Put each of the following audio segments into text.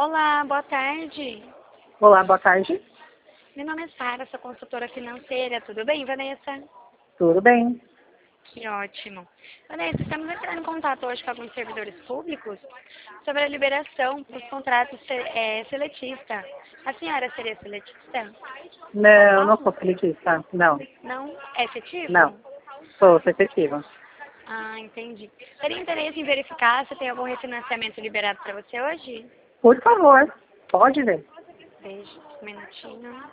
Olá, boa tarde. Olá, boa tarde. Meu nome é Sara, sou consultora financeira. Tudo bem, Vanessa? Tudo bem? Que ótimo. Vanessa, estamos entrando em contato hoje com alguns servidores públicos sobre a liberação dos contratos seletista. A senhora seria seletista? São Não, não Paulo? sou seletista. Não, Não? É efetivo? não. Sou efetiva. Ah, entendi. Teria interesse em verificar se tem algum refinanciamento liberado para você hoje? Por favor, pode ver. Deixa um minutinho.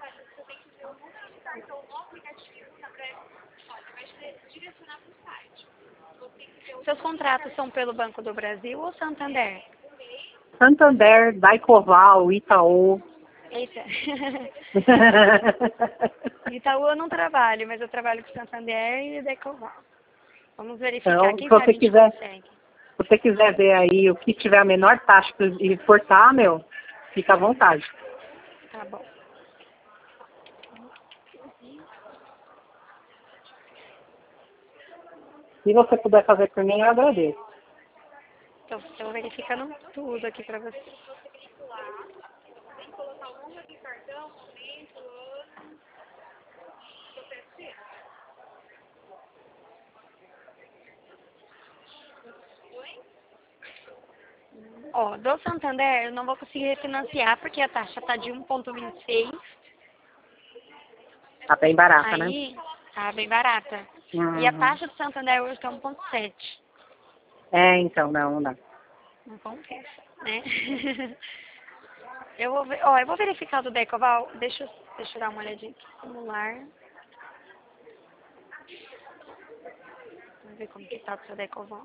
Seus contratos são pelo Banco do Brasil ou Santander? Santander, Daicoval, Itaú. Eita. Itaú eu não trabalho, mas eu trabalho com Santander e Decoval. Vamos verificar, Então, se quem sabe a você gente quiser, consegue. se você quiser ver aí o que tiver a menor taxa e exportar, fica à vontade. Tá bom. Se você puder fazer por mim, eu agradeço. Estou verificando tudo aqui para você. Ó, do Santander eu não vou conseguir refinanciar porque a taxa tá de 1,26. Tá bem barata, né? Aí tá bem barata. E a Uhum. taxa do Santander hoje tá 1,7. É, então, não dá. Não compensa, né? Eu vou ver, ó, eu vou verificar do Decoval. Deixa eu dar uma olhadinha aqui. Acumular. Vamos ver como que tá o seu Decoval.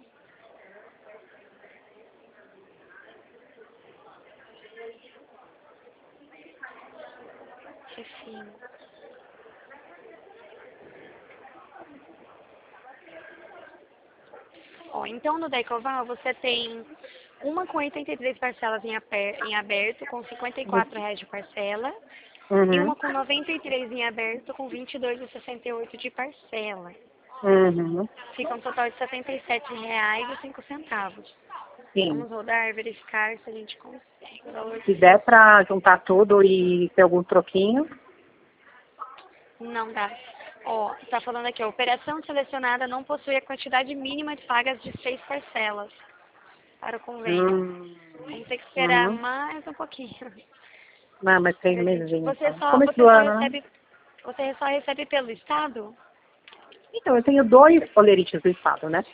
Chefinho. Ó, então no Decoval você tem uma com 83 parcelas em aberto, com R$ 54 de parcela, e Uhum. uma com 93 em aberto, com 22,68 de parcela. Uhum. Fica um total de R$ 77,05. Sim. Vamos rodar, verificar se a gente consegue. O valor Se der pra juntar tudo e ter algum troquinho. não dá. Ó, tá falando aqui, a operação selecionada não possui a quantidade mínima de pagas de 6 parcelas para o convênio. Hum. Vamos ter que esperar Uhum. mais um pouquinho. Não, mas 6 meses Você então. só, Começo do você só ano, né? recebe, você só recebe pelo Estado? Então, eu tenho 2 olerites do estado, né?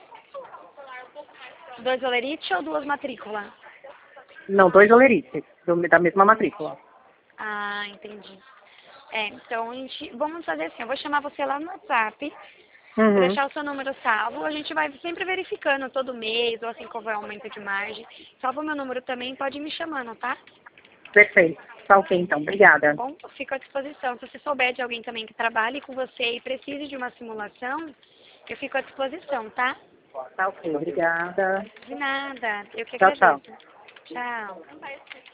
2 olerite ou 2 matrícula? Não, 2 olerites da mesma matrícula. Ah, entendi. Então vamos fazer assim, eu vou chamar você lá no WhatsApp, vou Uhum. deixar o seu número salvo, a gente vai sempre verificando todo mês, ou assim que houver aumento de margem. Salva o meu número também, pode ir me chamando, tá? Perfeito. Tá ok, então. Tá Obrigada. bom? Eu fico à disposição. Se você souber de alguém também que trabalhe com você e precise de uma simulação, eu fico à disposição, tá? Tá ok. Obrigada. De nada. Eu que Tchau, tchau. agradeço. Tchau.